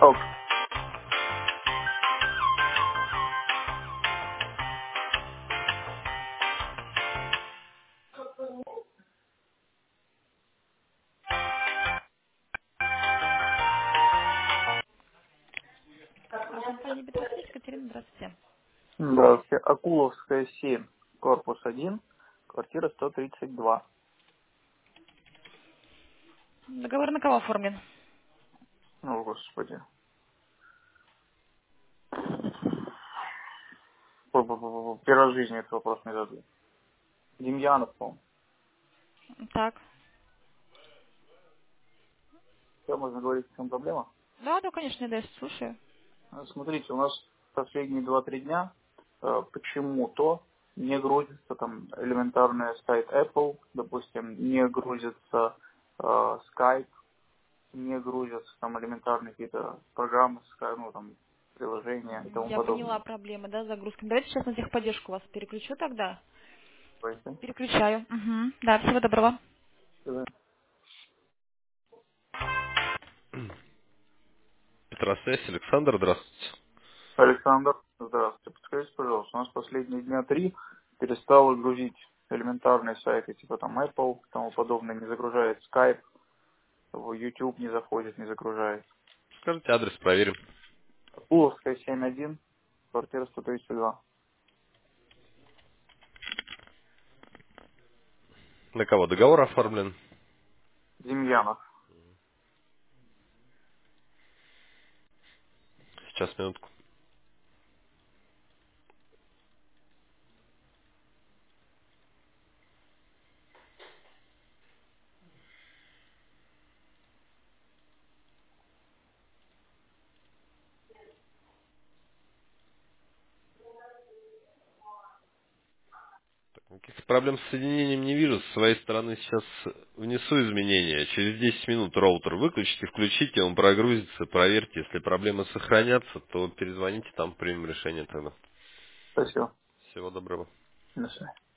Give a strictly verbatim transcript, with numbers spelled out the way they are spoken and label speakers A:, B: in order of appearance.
A: Ок.
B: А компания Петросвет, Катерина, здравствуйте.
A: Здравствуйте. Акуловская, семь, корпус один, квартира сто тридцать два.
B: Договор на кого оформлен?
A: О, Господи. Бу-бу-бу-бу. Первый раз в жизни этот вопрос не задаю. Демьянов, по-моему.
B: Так.
A: Все, можно говорить, в чем проблема?
B: Да, да, конечно, да, я слушаю.
A: Э, Смотрите, у нас последние два-три дня э, почему-то не грузится там элементарный сайт Apple, допустим, не грузится э, Skype, не грузятся там элементарные какие-то программы, Skype, ну там приложения и тому
B: Я поняла
A: подобное.
B: проблемы, да, с загрузками. Давайте сейчас на техподдержку вас переключу тогда.
A: Понимаете?
B: Переключаю. Угу. Да, всего доброго.
C: Петросвязь, Александр, здравствуйте.
A: Александр, здравствуйте. Подскажите, пожалуйста, у нас последние дня три перестало грузить элементарные сайты, типа там Apple и тому подобное, не загружает Skype, в YouTube не заходит, не загружает.
C: Скажите адрес, проверим.
A: Уловская, семь один, квартира сто тридцать два.
C: На кого договор оформлен?
A: Демьянов.
C: Сейчас, минутку. Никаких проблем с соединением не вижу. С своей стороны сейчас внесу изменения. Через десять минут роутер выключите, включите, он прогрузится, проверьте. Если проблемы сохранятся, то перезвоните, там примем решение тогда.
A: Спасибо.
C: Всего доброго.
A: До свидания.